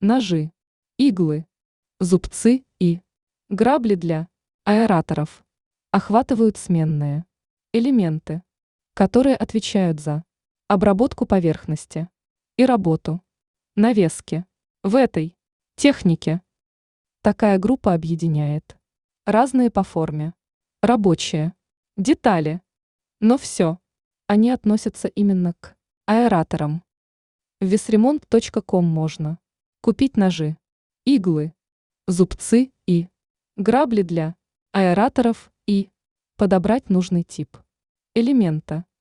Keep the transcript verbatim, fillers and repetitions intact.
ножи, иглы, зубцы и грабли для аэраторов охватывают сменные элементы, которые отвечают за обработку поверхности и работу навески. В этой технике такая группа объединяет разные по форме рабочие детали, но все они относятся именно к аэраторам. В весремонт точка ком можно купить ножи, иглы, зубцы и грабли для аэраторов и подобрать нужный тип элемента.